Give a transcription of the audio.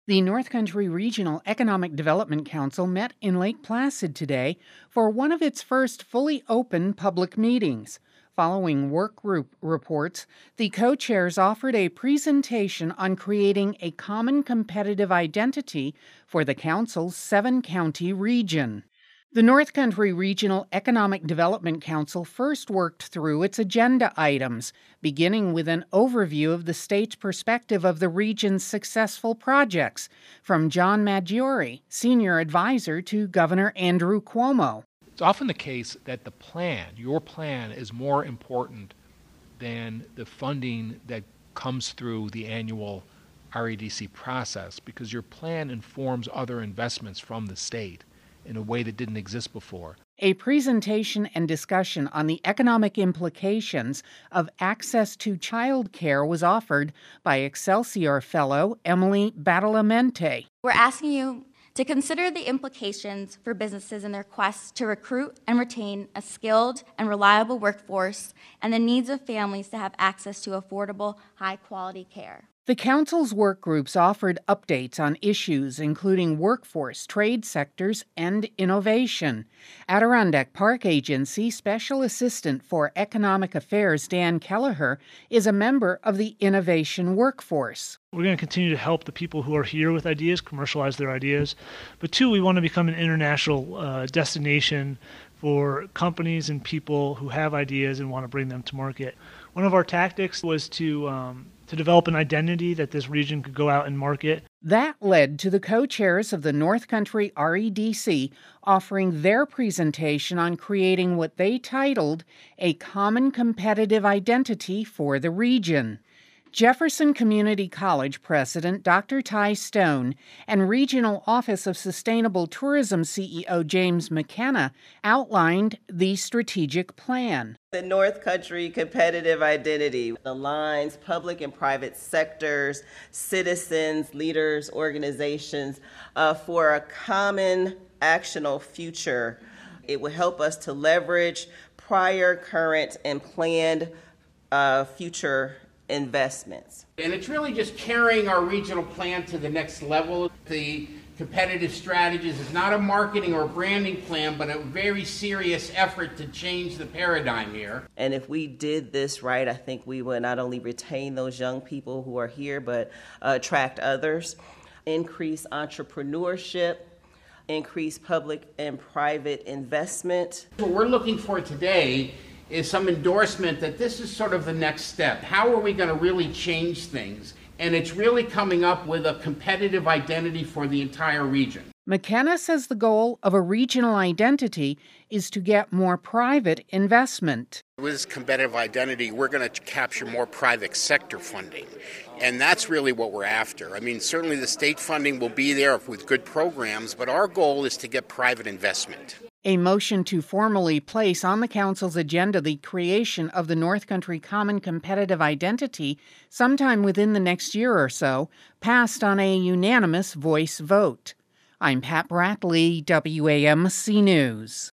The North Country Regional Economic Development Council met in Lake Placid today for one of its first fully open public meetings. Following work group reports, the co-chairs offered a presentation on creating a common competitive identity for the council's 7-county region. The North Country Regional Economic Development Council first worked through its agenda items, beginning with an overview of the state's perspective of the region's successful projects, from John Maggiore, senior advisor to Governor Andrew Cuomo. It's often the case that your plan, is more important than the funding that comes through the annual REDC process, because your plan informs other investments from the state in a way that didn't exist before. A presentation and discussion on the economic implications of access to child care was offered by Excelsior Fellow Emily Badalamenti. We're asking you to consider the implications for businesses in their quest to recruit and retain a skilled and reliable workforce and the needs of families to have access to affordable, high-quality care. The council's work groups offered updates on issues including workforce, trade sectors, and innovation. Adirondack Park Agency Special Assistant for Economic Affairs Dan Kelleher is a member of the innovation workforce. We're going to continue to help the people who are here with ideas commercialize their ideas. But two, we want to become an international destination for companies and people who have ideas and want to bring them to market. One of our tactics was to develop an identity that this region could go out and market. That led to the co-chairs of the North Country REDC offering their presentation on creating what they titled a common competitive identity for the region. Jefferson Community College President Dr. Ty Stone and Regional Office of Sustainable Tourism CEO James McKenna outlined the strategic plan. The North Country competitive identity aligns public and private sectors, citizens, leaders, organizations for a common actionable future. It will help us to leverage prior, current, and planned future investments. And it's really just carrying our regional plan to the next level. The competitive strategies is not a marketing or branding plan, but a very serious effort to change the paradigm here. And if we did this right, I think we would not only retain those young people who are here, but attract others, increase entrepreneurship, increase public and private investment. What we're looking for today is some endorsement that this is sort of the next step. How are we going to really change things? And it's really coming up with a competitive identity for the entire region. McKenna says the goal of a regional identity is to get more private investment. With this competitive identity, we're going to capture more private sector funding. And that's really what we're after. I mean, certainly the state funding will be there with good programs, but our goal is to get private investment. A motion to formally place on the council's agenda the creation of the North Country Common Competitive Identity sometime within the next year or so passed on a unanimous voice vote. I'm Pat Bradley, WAMC News.